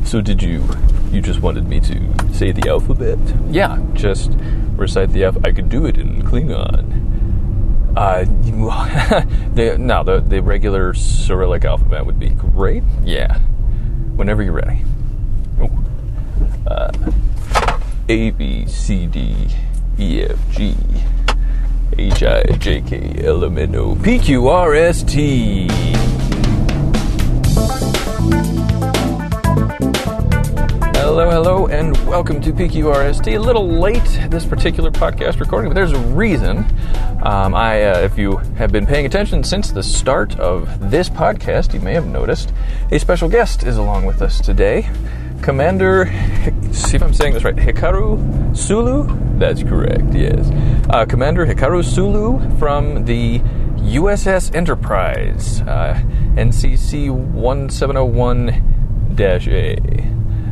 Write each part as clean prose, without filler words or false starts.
So did you just wanted me to say the alphabet? Yeah, just recite the alphabet. I could do it in Klingon. The regular Cyrillic alphabet would be great. Yeah, whenever you're ready. A, B, C, D, E, F, G, H, I, J, K, L, M, N, O, P, Q, R, S, T. Hello, and welcome to PQRST. A little late this particular podcast recording, but there's a reason. If you have been paying attention since the start of this podcast, you may have noticed a special guest is along with us today. Commander, see if I'm saying this right, Hikaru Sulu? That's correct, yes. Commander Hikaru Sulu from the USS Enterprise, NCC 1701-A.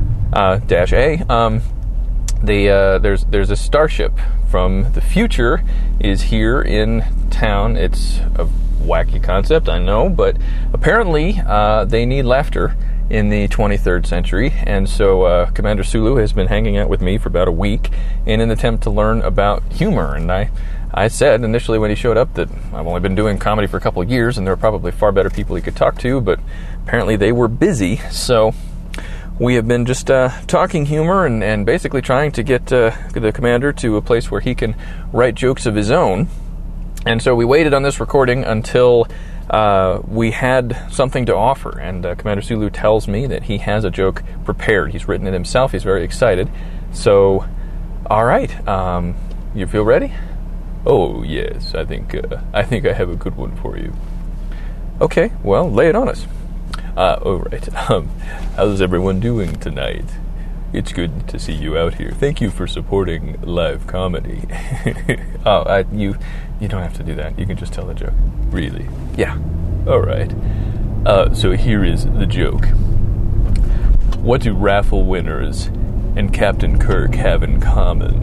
There's a starship from the future is here in town. It's a wacky concept, I know, but apparently they need laughter in the 23rd century, and so Commander Sulu has been hanging out with me for about a week in an attempt to learn about humor. And I said initially when he showed up that I've only been doing comedy for a couple of years, and there are probably far better people he could talk to, but apparently they were busy, so we have been just talking humor and basically trying to get the commander to a place where he can write jokes of his own. And so we waited on this recording until we had something to offer. And Commander Sulu tells me that he has a joke prepared. He's written it himself. He's very excited. So, all right. You feel ready? Oh, yes. I think I have a good one for you. Okay. Well, lay it on us. All right. How's everyone doing tonight? It's good to see you out here. Thank you for supporting live comedy. You don't have to do that. You can just tell the joke. Really? Yeah. All right. So here is the joke. What do raffle winners and Captain Kirk have in common?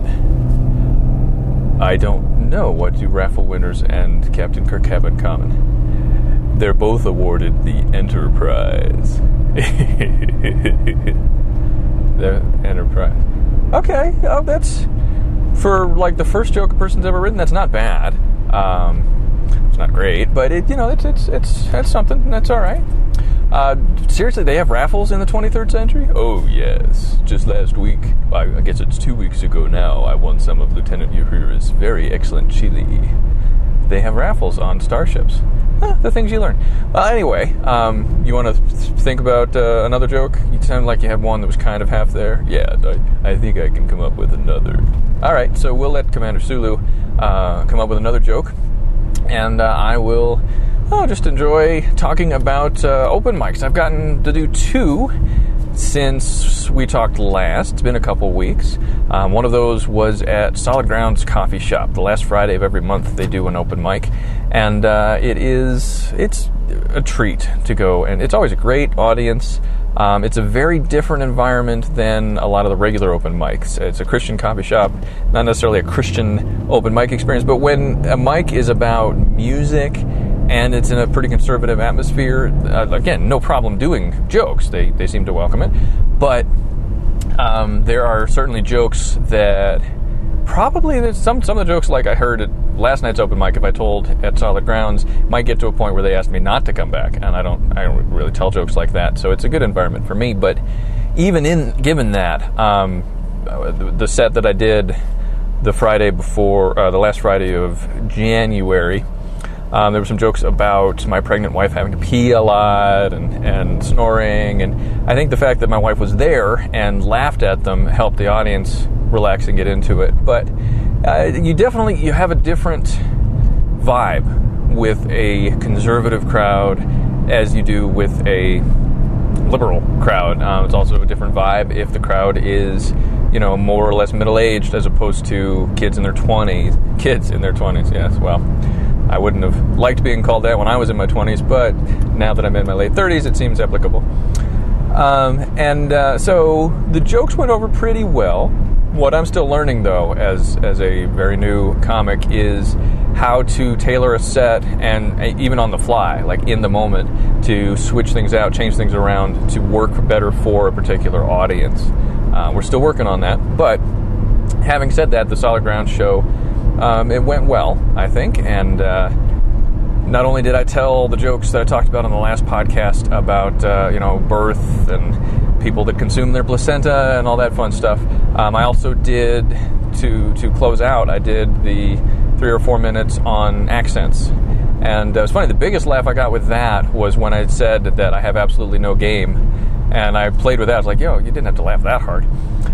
I don't know. What do raffle winners and Captain Kirk have in common? They're both awarded the Enterprise. The Enterprise. Okay, that's for like the first joke a person's ever written. That's not bad. It's not great, but it's something. That's all right. Seriously, they have raffles in the 23rd century? Oh yes. Just last week, I guess it's 2 weeks ago now, I won some of Lieutenant Uhura's very excellent chili. They have raffles on starships. The things you learn. Well, anyway, you want to think about another joke? You sound like you had one that was kind of half there. Yeah, I think I can come up with another. All right, so we'll let Commander Sulu come up with another joke, and I will just enjoy talking about open mics. I've gotten to do 2 since we talked last. It's been a couple weeks. One of those was at Solid Grounds Coffee Shop. The last Friday of every month they do an open mic, and it's a treat to go, and it's always a great audience. It's a very different environment than a lot of the regular open mics. It's a Christian coffee shop, not necessarily a Christian open mic experience, but when a mic is about music and it's in a pretty conservative atmosphere, again, no problem doing jokes. They seem to welcome it. But there are certainly jokes that probably there's some of the jokes like I heard at last night's open mic, if I told at Solid Grounds, might get to a point where they asked me not to come back, and I don't really tell jokes like that. So it's a good environment for me. But even given that, the set that I did the Friday before, the last Friday of January, there were some jokes about my pregnant wife having to pee a lot and snoring, and I think the fact that my wife was there and laughed at them helped the audience relax and get into it. But you have a different vibe with a conservative crowd as you do with a liberal crowd. It's also a different vibe if the crowd is more or less middle-aged as opposed to kids in their 20s. Kids in their 20s, yes, well, I wouldn't have liked being called that when I was in my 20s, but now that I'm in my late 30s, it seems applicable. So the jokes went over pretty well. What I'm still learning, though, as a very new comic, is how to tailor a set, and even on the fly, like in the moment, to switch things out, change things around to work better for a particular audience. We're still working on that, but having said that, the Solid Ground show, it went well, I think, and not only did I tell the jokes that I talked about on the last podcast about birth and people that consume their placenta and all that fun stuff, I also did, to close out, I did the 3 or 4 minutes on accents. And it's funny, the biggest laugh I got with that was when I said that I have absolutely no game. And I played with that. I was like, yo, you didn't have to laugh that hard.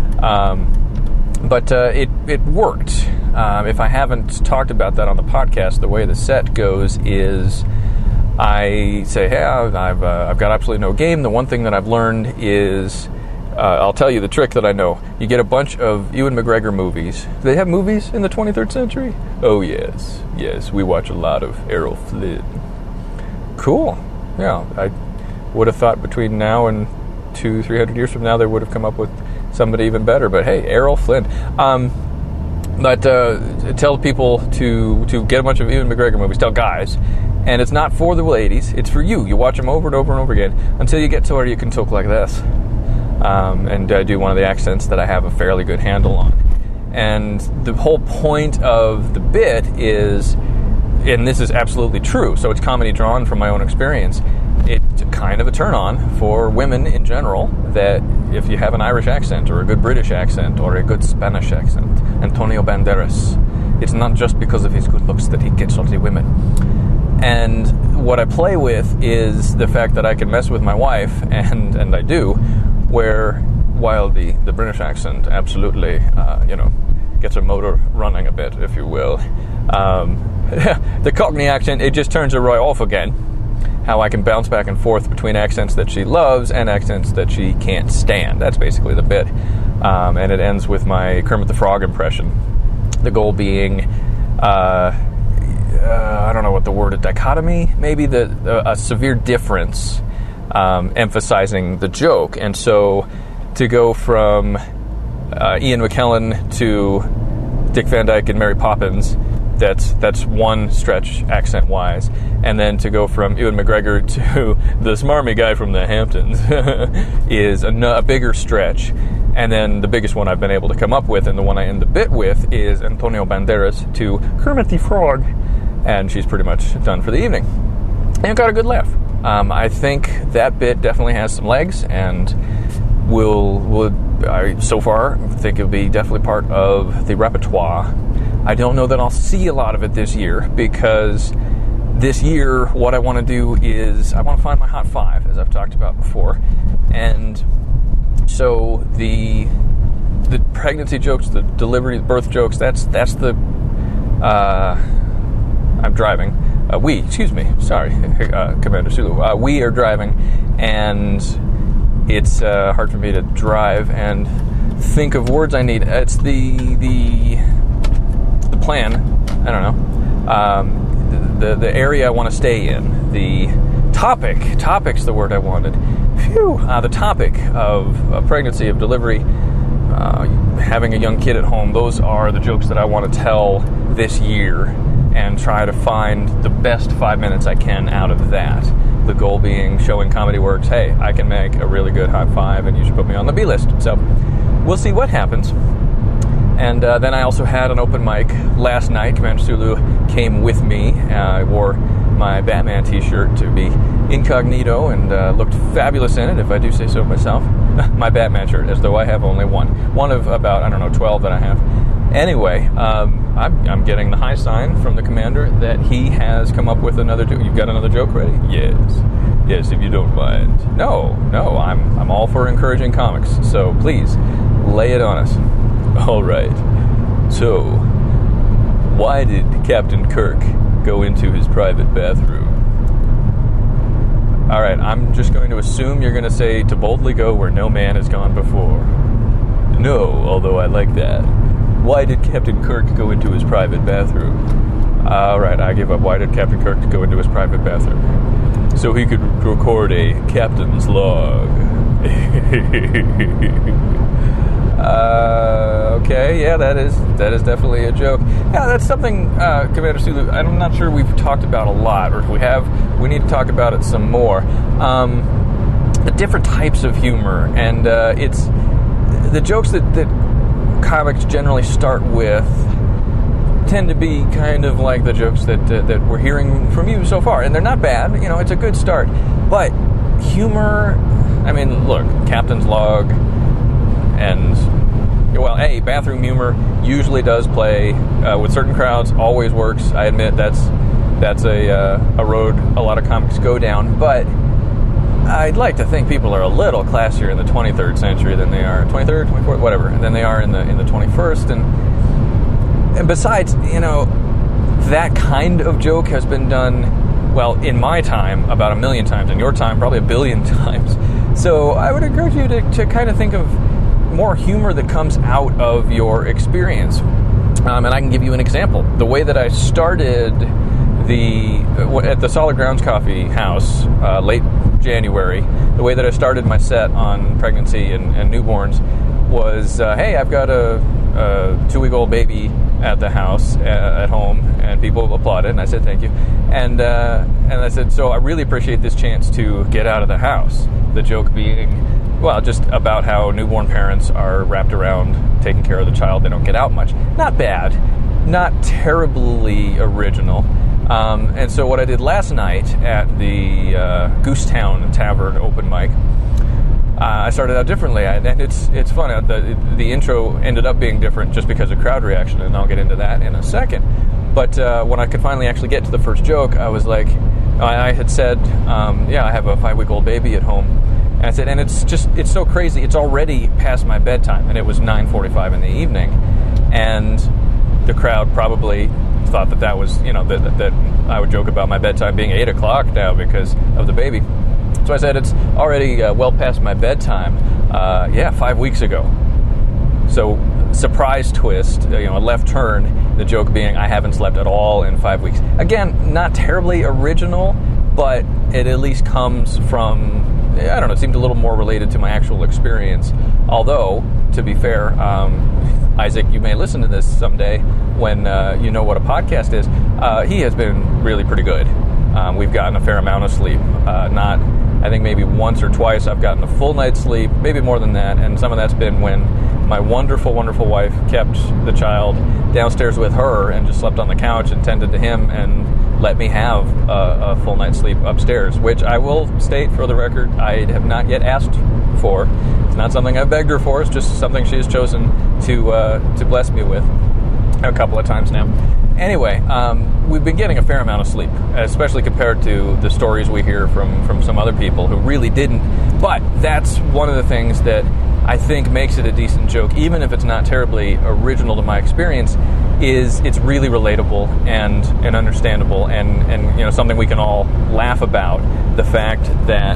But it worked. If I haven't talked about that on the podcast, the way the set goes is I say, hey, I've got absolutely no game. The one thing that I've learned is, I'll tell you the trick that I know. You get a bunch of Ewan McGregor movies. Do they have movies in the 23rd century? Oh, yes. Yes, we watch a lot of Errol Flynn. Cool. Yeah, I would have thought between now and 200-300 years from now they would have come up with somebody even better. But hey, Errol Flynn. But tell people to get a bunch of Ewan McGregor movies. Tell guys. And it's not for the ladies. It's for you. You watch them over and over and over again until you get to where you can talk like this. And do one of the accents that I have a fairly good handle on. And the whole point of the bit is, and this is absolutely true, so it's comedy drawn from my own experience, it's kind of a turn-on for women in general that if you have an Irish accent or a good British accent or a good Spanish accent, Antonio Banderas, it's not just because of his good looks that he gets all the women. And what I play with is the fact that I can mess with my wife, and I do, where while the British accent absolutely, gets a motor running a bit, if you will, the Cockney accent, it just turns her right off again. How I can bounce back and forth between accents that she loves and accents that she can't stand. That's basically the bit. And it ends with my Kermit the Frog impression. The goal being, I don't know what the word is, dichotomy? Maybe a severe difference, emphasizing the joke. And so to go from Ian McKellen to Dick Van Dyke and Mary Poppins, that's one stretch accent-wise. And then to go from Ewan McGregor to the smarmy guy from the Hamptons is a bigger stretch. And then the biggest one I've been able to come up with, and the one I end the bit with, is Antonio Banderas to Kermit the Frog. And she's pretty much done for the evening. And got a good laugh. I think that bit definitely has some legs, and I so far think it'll be definitely part of the repertoire. I don't know that I'll see a lot of it this year, because this year what I want to do is I want to find my hot 5, as I've talked about before. And so the pregnancy jokes, the delivery, birth jokes, that's the I'm driving. Commander Sulu. We are driving, and it's hard for me to drive and think of words I need. It's the plan. I don't know. The area I want to stay in. The topic's the word I wanted. Phew. The topic of pregnancy, of delivery, having a young kid at home. Those are the jokes that I want to tell this year, and try to find the best 5 minutes I can out of that. The goal being showing Comedy Works, hey, I can make a really good hot 5, and you should put me on the B list. So we'll see what happens. And then I also had an open mic last night. Commander Sulu came with me. I wore my Batman t-shirt to be incognito and looked fabulous in it, if I do say so myself. My Batman shirt, as though I have only one of about 12 that I have. Anyway, I'm getting the high sign from the commander that he has come up with another joke. You've got another joke ready? Yes, if you don't mind. No, I'm all for encouraging comics, so please lay it on us. All right. So, why did Captain Kirk go into his private bathroom? All right, I'm just going to assume you're going to say to boldly go where no man has gone before. No, although I like that. Why did Captain Kirk go into his private bathroom? All right, I give up. Why did Captain Kirk go into his private bathroom? So he could record a captain's log. Okay, yeah, that is definitely a joke. Yeah, that's something, Commander Sulu, I'm not sure we've talked about a lot, or if we have, we need to talk about it some more. The different types of humor, and it's the jokes that comics generally start with tend to be kind of like the jokes that we're hearing from you so far, and they're not bad. You know, it's a good start, but humor. I mean, look, Captain's Log, and bathroom humor usually does play with certain crowds. Always works. I admit that's a road a lot of comics go down, but I'd like to think people are a little classier in the 23rd century than they are 23rd, 24th, whatever, than they are in the 21st. And besides, you know, that kind of joke has been done, well, in my time, about 1 million times. In your time, probably 1 billion times. So I would encourage you to kind of think of more humor that comes out of your experience. And I can give you an example. The way that I started at the Solid Grounds Coffee House late January, the way that I started my set on pregnancy and newborns was, hey, I've got a 2-week-old baby at the house at home, and people applauded, and I said thank you, and I said, so I really appreciate this chance to get out of the house. The joke being, well, just about how newborn parents are wrapped around taking care of the child. They don't get out much. Not bad, not terribly original. And so what I did last night at the Goosetown Tavern open mic, I started out differently, and it's fun. The intro ended up being different just because of crowd reaction, and I'll get into that in a second. But when I could finally actually get to the first joke, I was like, I had said, I have a 5-week-old baby at home. And I said, and it's so crazy. It's already past my bedtime, and it was 9:45 in the evening, and the crowd probably thought that was, you know, that I would joke about my bedtime being 8 o'clock now because of the baby. So I said, it's already well past my bedtime. 5 weeks ago. So surprise twist, a left turn. The joke being, I haven't slept at all in 5 weeks. Again, not terribly original, but it at least comes from, I don't know, it seemed a little more related to my actual experience. Although, to be fair, Isaac, you may listen to this someday when you know what a podcast is. He has been really pretty good. We've gotten a fair amount of sleep. I think maybe once or twice I've gotten a full night's sleep, maybe more than that, and some of that's been when my wonderful, wonderful wife kept the child downstairs with her and just slept on the couch and tended to him and let me have a full night's sleep upstairs, which I will state for the record, I have not yet asked for. It's not something I've begged her for, it's just something she has chosen to bless me with a couple of times now. Anyway, we've been getting a fair amount of sleep, especially compared to the stories we hear from some other people who really didn't. But that's one of the things that I think makes it a decent joke, even if it's not terribly original to my experience, is it's really relatable and understandable and something we can all laugh about. The fact that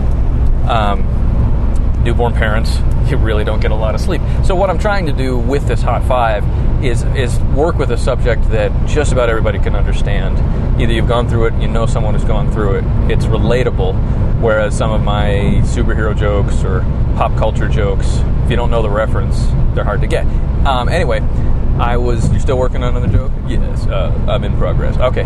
newborn parents, you really don't get a lot of sleep. So what I'm trying to do with this Hot 5 is work with a subject that just about everybody can understand. Either you've gone through it, you know someone who's gone through it, it's relatable, whereas some of my superhero jokes or pop culture jokes, if you don't know the reference, they're hard to get. Anyway, you're still working on another joke? Yes, I'm in progress. Okay.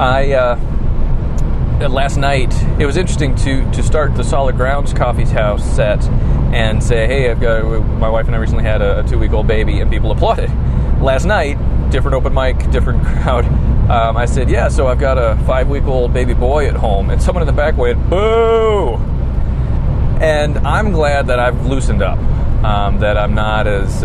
Last night, it was interesting to start the Solid Grounds Coffee House set and say, hey, my wife and I recently had a 2-week-old baby, and people applauded. Last night, different open mic, different crowd, I said, yeah, so I've got a 5-week-old baby boy at home, and someone in the back went, boo! And I'm glad that I've loosened up, that I'm not as,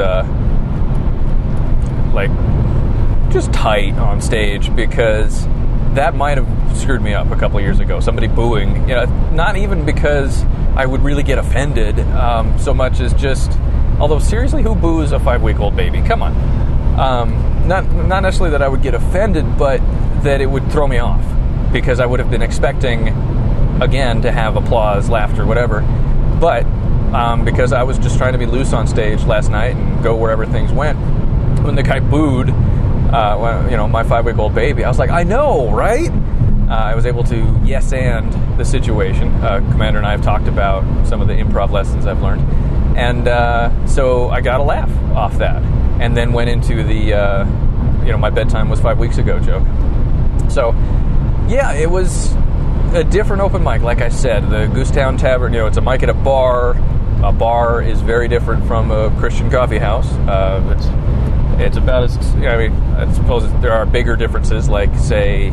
just tight on stage, because that might have screwed me up a couple of years ago. Somebody booing, not even because I would really get offended, so much as just, although seriously, who boos a 5-week-old baby? Come on. Not necessarily that I would get offended, but that it would throw me off, because I would have been expecting, again, to have applause, laughter, whatever. But because I was just trying to be loose on stage last night and go wherever things went, when the guy booed, my 5-week-old baby, I was like, I know, right? I was able to yes and the situation. Commander and I have talked about some of the improv lessons I've learned. And so I got a laugh off that, and then went into the my bedtime was 5 weeks ago joke. So yeah, it was a different open mic. Like I said, the Goosetown Tavern, it's a mic at a bar. A bar is very different from a Christian coffee house. It's about as, I suppose there are bigger differences, like, say,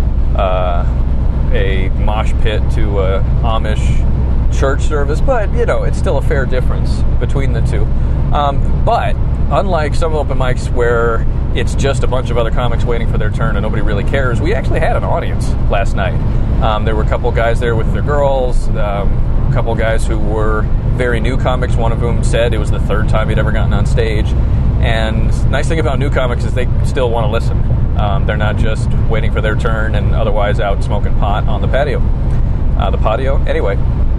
a mosh pit to a Amish church service, but, it's still a fair difference between the two. But unlike some open mics where it's just a bunch of other comics waiting for their turn and nobody really cares, we actually had an audience last night. There were a couple guys there with their girls, a couple guys who were very new comics, one of whom said it was the third time he'd ever gotten on stage. And nice thing about new comics is they still want to listen. They're not just waiting for their turn and otherwise out smoking pot on the patio. The patio? Anyway.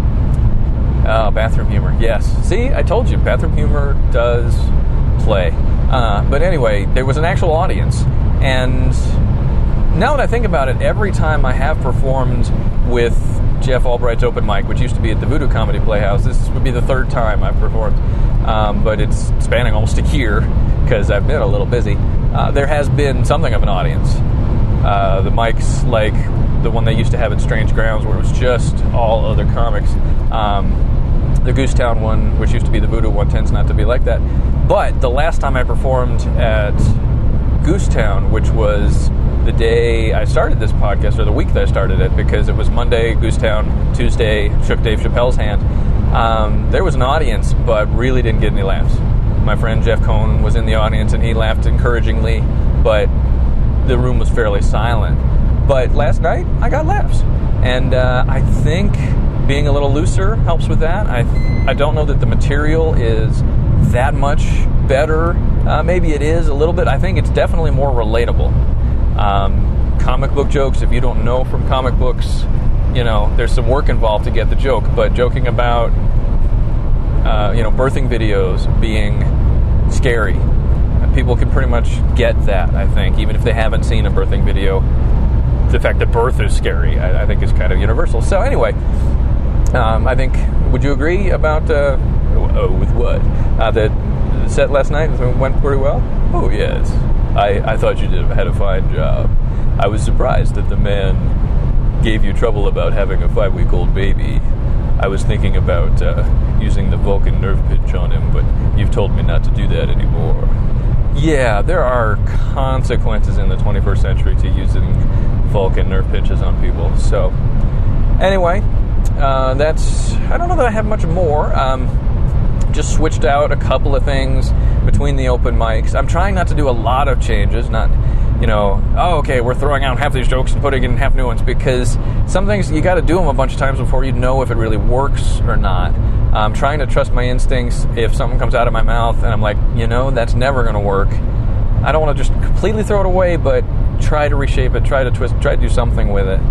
Bathroom humor. Yes. See, I told you, bathroom humor does play. But anyway, there was an actual audience. And now that I think about it, every time I have performed with Jeff Albright's open mic, which used to be at the Voodoo Comedy Playhouse, this would be the third time I've performed. But it's spanning almost a year because I've been a little busy. There has been something of an audience. The mics like the one they used to have at Strange Grounds, where it was just all other comics. The Goosetown one, which used to be the Voodoo one, tends not to be like that. But the last time I performed at Goosetown, which was the day I started this podcast, or the week that I started it, because it was Monday, Goosetown, Tuesday, shook Dave Chappelle's hand. There was an audience, but really didn't get any laughs. My friend Jeff Cohn was in the audience, and he laughed encouragingly, but the room was fairly silent. But last night, I got laughs. And I think being a little looser helps with that. I don't know that the material is that much better. Maybe it is a little bit. I think it's definitely more relatable. Comic book jokes, if you don't know from comic books, there's some work involved to get the joke, but joking about, birthing videos being scary, people can pretty much get that, I think, even if they haven't seen a birthing video. The fact that birth is scary, I think, is kind of universal. So anyway, I think, would you agree about, with what? The set last night went pretty well? Oh, yes. I thought you had a fine job. I was surprised that the man gave you trouble about having a 5-week-old baby. I was thinking about using the Vulcan nerve pinch on him, but you've told me not to do that anymore. Yeah, there are consequences in the 21st century to using Vulcan nerve pinches on people. So, anyway, I don't know that I have much more. Just switched out a couple of things between the open mics. I'm trying not to do a lot of changes, not, okay, we're throwing out half these jokes and putting in half new ones, because some things you got to do them a bunch of times before you know if it really works or not. I'm trying to trust my instincts. If something comes out of my mouth and I'm like, that's never going to work, I don't want to just completely throw it away, but try to reshape it, try to twist, try to do something with it.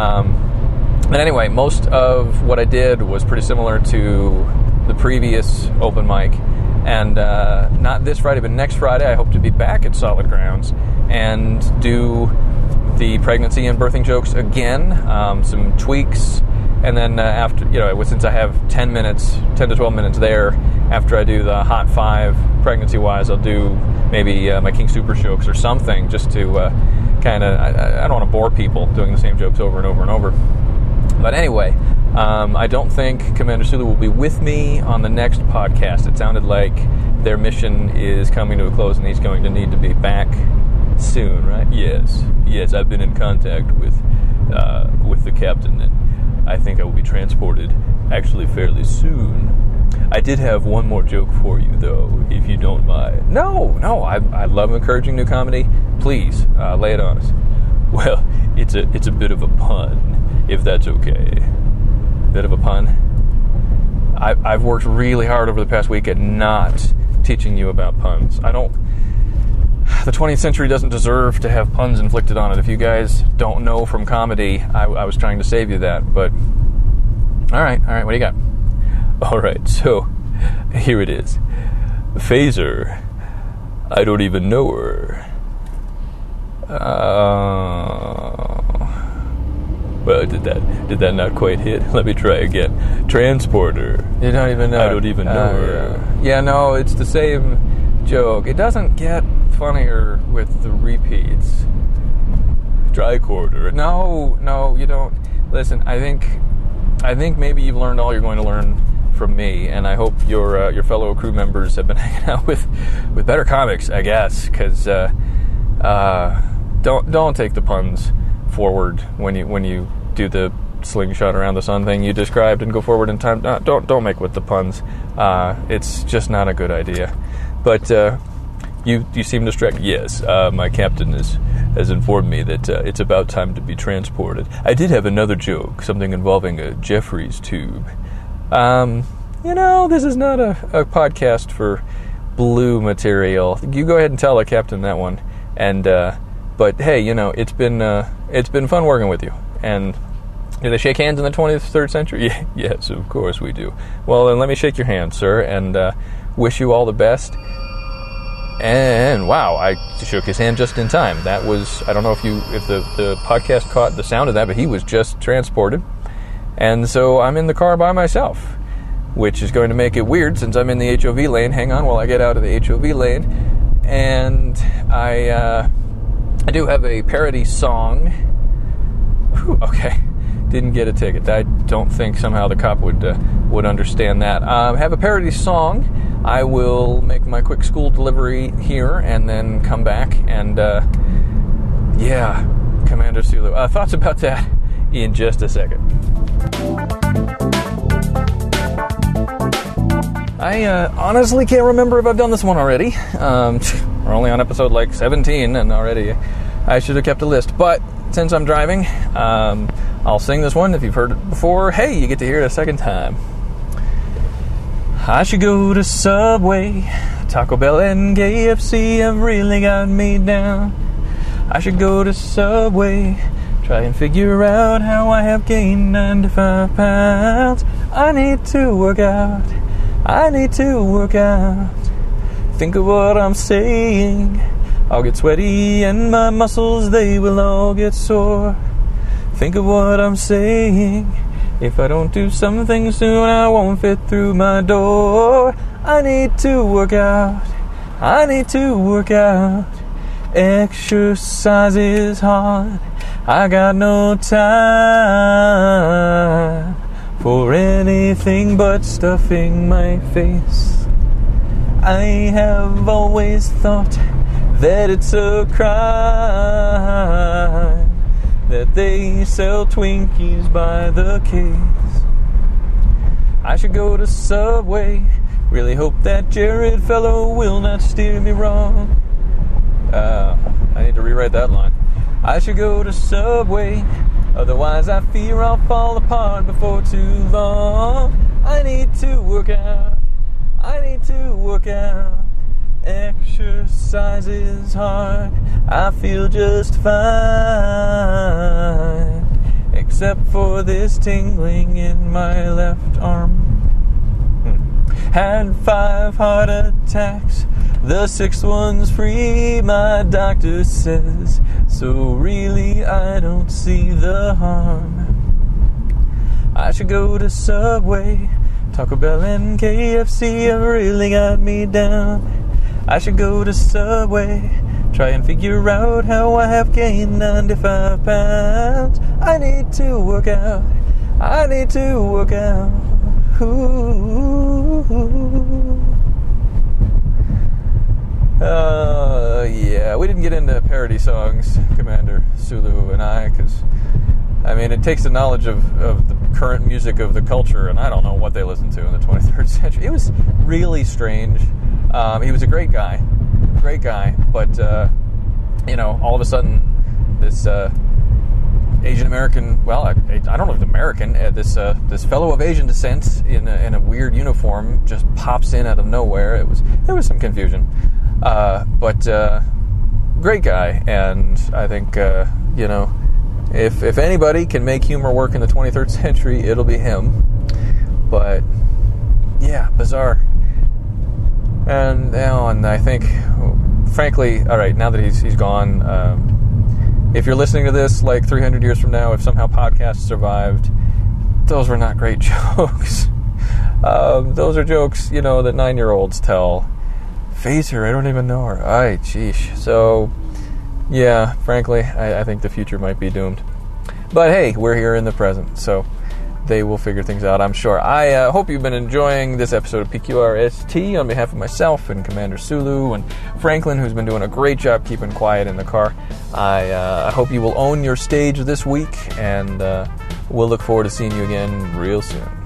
But anyway, most of what I did was pretty similar to the previous open mic, and not this Friday, but next Friday I hope to be back at Solid Grounds and do the pregnancy and birthing jokes again, some tweaks, and then after, since I have 10 to 12 minutes there, after I do the Hot 5 pregnancy-wise, I'll do maybe my King Super jokes or something, just to kind of, I don't want to bore people doing the same jokes over and over and over. But anyway, I don't think Commander Sulu will be with me on the next podcast. It sounded like their mission is coming to a close and he's going to need to be back soon, right? Yes, I've been in contact with the captain, and I think I will be transported actually fairly soon. I did have one more joke for you, though, if you don't mind. No, I love encouraging new comedy. Please, lay it on us. Well, it's a bit of a pun, if that's okay. Bit of a pun? I've worked really hard over the past week at not teaching you about puns. The 20th century doesn't deserve to have puns inflicted on it. If you guys don't know from comedy, I was trying to save you that, but... All right, what do you got? All right, so here it is. Phaser, I don't even know her. Well, did that not quite hit? Let me try again. Transporter. You don't even know. I don't even know her. Yeah, no, it's the same joke. It doesn't get funnier with the repeats. Tricorder. No, you don't. Listen, I think maybe you've learned all you're going to learn from me, and I hope your fellow crew members have been hanging out with better comics, I guess, because don't take the puns forward when you do the slingshot around the sun thing you described and go forward in time. Don't make with the puns. It's just not a good idea. But you seem distracted. Yes, my captain has informed me that it's about time to be transported. I did have another joke, something involving a Jeffries tube. This is not a podcast for blue material. You go ahead and tell the captain that one. And but hey, it's been fun working with you. And do they shake hands in the 23rd century? Yes, of course we do. Well, then let me shake your hand, sir, and wish you all the best. And wow, I shook his hand just in time. That was, I don't know if the podcast caught the sound of that, but he was just transported. And so I'm in the car by myself, which is going to make it weird since I'm in the HOV lane. Hang on while I get out of the HOV lane. And I do have a parody song. Whew, okay, didn't get a ticket. I don't think somehow the cop would understand that. I have a parody song. I will make my quick school delivery here and then come back and Commander Sulu. Thoughts about that in just a second. I honestly can't remember if I've done this one already. We're only on episode 17 and already I should have kept a list. But since I'm driving, I'll sing this one. If you've heard it before, hey, you get to hear it a second time. I should go to Subway, Taco Bell and KFC have really got me down. I should go to Subway, try and figure out how I have gained 95 pounds. I need to work out. Think of what I'm saying. I'll get sweaty and my muscles, they will all get sore. Think of what I'm saying. If I don't do something soon, I won't fit through my door. I need to work out. Exercise is hard. I got no time for anything but stuffing my face. I have always thought that it's a crime that they sell Twinkies by the case. I should go to Subway. Really hope that Jared fellow will not steer me wrong. I need to rewrite that line. I should go to Subway, otherwise I fear I'll fall apart before too long. I need to work out. Exercise is hard. I feel just fine, except for this tingling in my left arm. Had 5 heart attacks, the 6th one's free, my doctor says. So really I don't see the harm. I should go to Subway, Taco Bell and KFC have really got me down. I should go to Subway, try and figure out how I have gained 95 pounds. I need to work out. We didn't get into parody songs, Commander Sulu and I, because, it takes the knowledge of the current music of the culture, and I don't know what they listened to in the 23rd century. It was really strange. He was a great guy, but, all of a sudden, this Asian American, I don't know if it's American, this fellow of Asian descent in a weird uniform just pops in out of nowhere. There was some confusion, but great guy, and I think if anybody can make humor work in the 23rd century, it'll be him. But yeah, bizarre, and I think, frankly, all right, now that he's gone. if you're listening to this like 300 years from now, if somehow podcasts survived, those were not great jokes. Those are jokes, that 9-year-olds tell. Phaser, I don't even know her. Ay, sheesh. So, yeah, frankly, I think the future might be doomed. But hey, we're here in the present, so they will figure things out, I'm sure. I hope you've been enjoying this episode of PQRST on behalf of myself and Commander Sulu and Franklin, who's been doing a great job keeping quiet in the car. I hope you will own your stage this week, and we'll look forward to seeing you again real soon.